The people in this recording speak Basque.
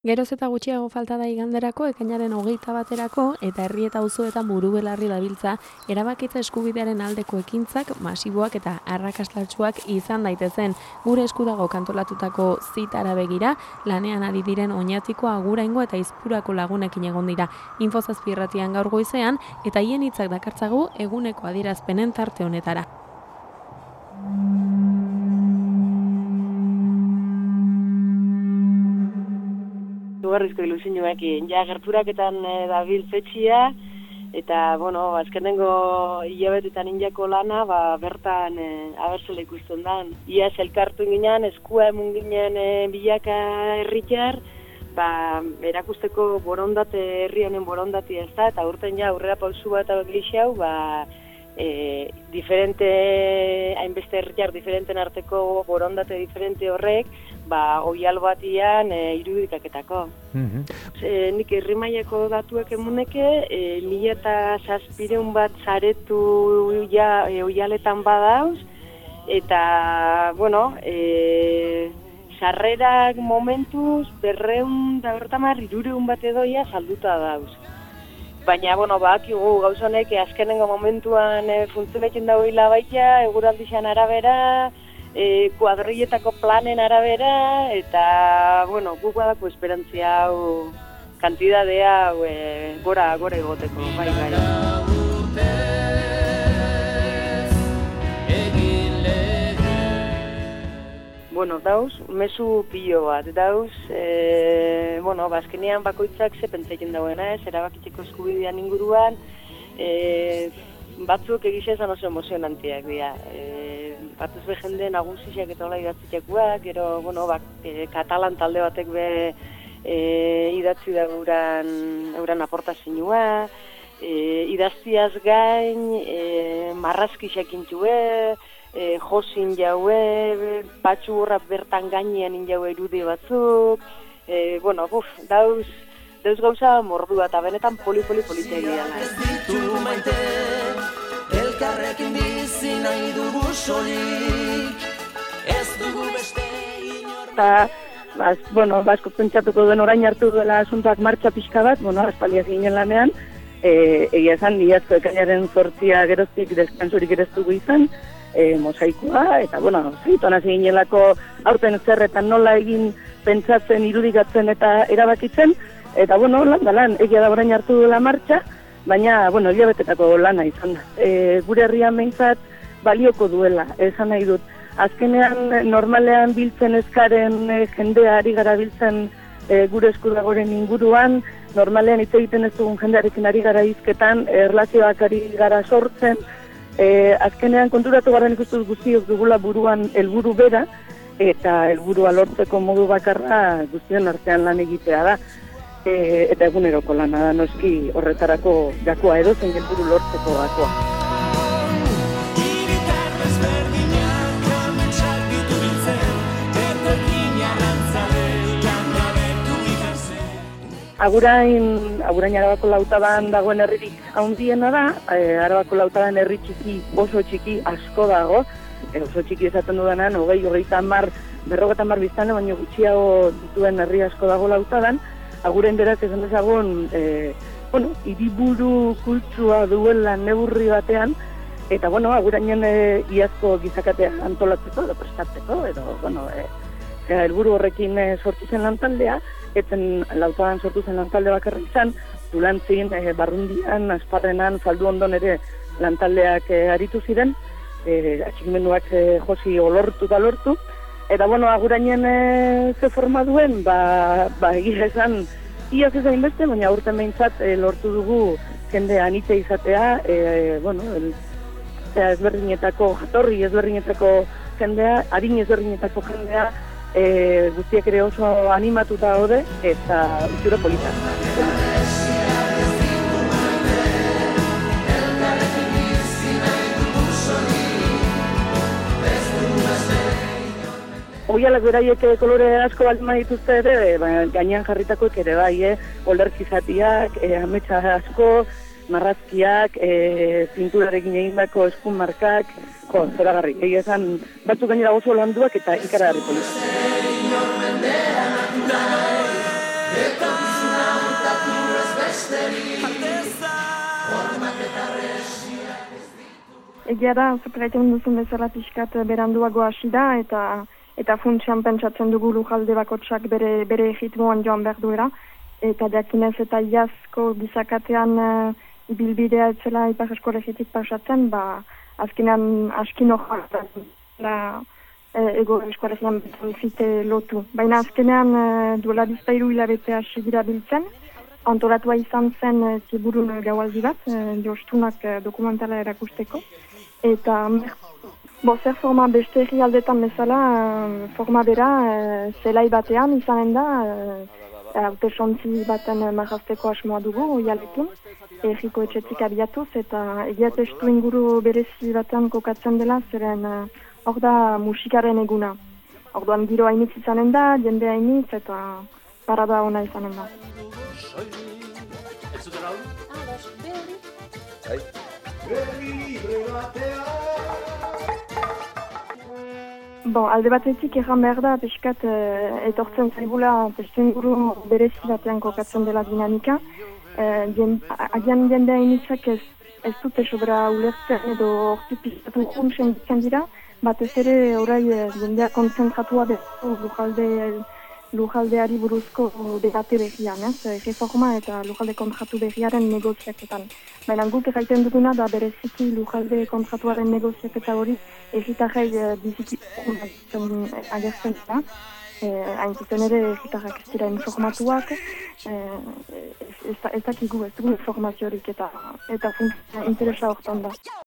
Geroz eta gutxiago falta da iganderako, ekainaren 21erako, eta herri eta auzoetan buru belarri dabiltza, erabakitza eskubidearen aldeko ekintzak, masiboak eta arrakastatsuak izan daitezen. Gure esku dago kantolatutako zitara begira, lanean ari diren Oñatiko, Aguraingo eta Izpurako lagunekin egon dira. Info-7 irratian gaur goizean, eta hien hitzak dakartzagu eguneko adierazpenen tarte honetara. Izugarrizko ilusioekin, ja gerturaketan dabil fetxia, eta, azkenengo hilabetetan injako lana, bertan abertzela ikusten dan. Iaz elkartu ginen, eskua emun ginen bilaka herritar, erakusteko borondate, herri honen borondati ez da, eta urten ja aurrera pausu bat gixau, hainbeste herritar diferenten arteko borondate diferente horrek, oial batian irudikaketako. Nik herrimaiako datuek emuneke, 1.700 bat zaretu oialetan badauz, eta, sarrerak momentuz 200 bat edoia salduta dauz. Baina, badakigu gauzonek azkenengo momentuan funtzionekin dagoela baita, eguraldixan arabera, kuadrilletako planen arabera, eta, guk badako esperantzia hau, kantidadea gora egoteko, bai. Dauz, mezu pilo bat, dauz, azkenean bakoitzak ze pentsatzen dagoena ez, erabakitzeko eskubidean inguruan, batzuk egize esan oso emozionantiak dira. Batuz be jende nagusixak eta hola idatzitxakuak, gero, katalan talde batek be idatzi da euran aportazioa, idaztiaz gain, marrazkixak intxue, josin jaue, patxurra bertan gainean injaue irudi batzuk, dauz gauza mordua eta benetan poli-politia dira. Elkarrekin bizi nahi dugu solik, ez dugu beste inor... Eta, asko pentsatuko duen orain hartu duela asuntoak martxa pixka bat, aspaldiaz ginen lanean, egia esan, iazko ekainaren 8 geroztik deskansurik ere ez dugu izan, mosaikoa, eta, zaiton hasi ginelako aurten zerretan nola egin pentsatzen, irudikatzen eta erabakitzen, eta, lan, egia da orain hartu duela martxa, baina, hilabetetako lana izan da. Gure herrian behintzat balioko duela, esan nahi dut. Azkenean, normalean biltzen eskaren jendea ari gara biltzen gure eskudagoren inguruan, normalean hitz egiten ez dugun jendearekin ari gara hizketan, erlazioak ari gara sortzen, azkenean konturatu garen ikustuz guztiok dugula buruan helburu bera, eta helburua lortzeko modu bakarra guztion artean lan egitea da. Eta eguneroko lana da noski horretarako gakoa edo zen helburu lortzeko gakoa. Agurain Arabako Lautaban dagoen herririk handiena da, Arabako Lautaban herri txiki, oso txiki asko dago, oso txiki esaten dudanean, 20-30, 50 biztane, baino gutxiago dituen herri asko dago Lautaban. Agurain beraz esan dezagun, hiriburu kultsua duela neurri batean, eta, agurainen iazko gizakatea antolatzeko, edo prestatzeko, edo, helburu horrekin sortu zen lantaldea, etzen Lautaban sortu zen lantalde bakarra izan, Dulantzin, Barrundian, Asparrenan, Zaldu Ondon ere lantaldeak aritu ziren, atxikimenduak josi olortu eta lortu, eta, agurainen ze forma duen, egia esan, iaz ez hainbeste, baina aurten behintzat lortu dugu jende anitza izatea, ezberdinetako jatorri, ezberdinetako jendea, harin ezberdinetako jendea, guztiak ere oso animatuta daude eta itxura polita. Oialak beraiek kolore asko baldin dituzte ere, gainean jarritakoek ere bai, olerkizatiak, ametsa asko, marrazkiak, pinturarekin egindako eskumarkak, zoragarri. Egia esan, batzuk gainera oso landuak eta ikaragarri polita. Egia da, zuperaiten duzun bezala pixkat beranduago hasi da, eta funtsean pentsatzen dugu lujalde bakotsak bere ritmoan joan behar duela. Eta jakinez eta iazko gizakatean ibilbidea etzela Ipar Eskolegitik pasatzen, azkenean askin hojak ego eskolegian zite lotu. Baina azkenean duela bizpairu hilabete hasi dira biltzen, antolatua izan zen ziburun gaualdi bat, jostunak dokumentala erakusteko. Eta zer forma beste herrialdetan bezala, forma bera zelai batean izanen da, haute-sontzi baten marrazteko asmoa dugu, oialekin, erriko etxetik abiatuz, eta egia testu inguru berezi batean kokatzen dela, zeren hor da musikaren eguna. Orduan giro hainitz izanen da, jende hainitz, eta parada ona izanen da. Alde batetik erran behar da, pixkat etortzen zaigula testu inguru berezi batean kokatzen dela dinamika. Agian jende hainitzak ez dute sobra ulertzen edo hortu pixkatu juntzen ditzen dira, batez ere orai jendea kontzentratua bezu lujaldeari buruzko debate behian, reforma eta lujalde kontratu behiaren negoziaketan. Baina guk erraiten duguna da bereziki lujalde kontratuaren negoziaketa hori erritarrei biziki agertzen da. Hain zuzen ere erritarrak ez dira informatuak, ez dugu informaziorik eta interesa hortan da.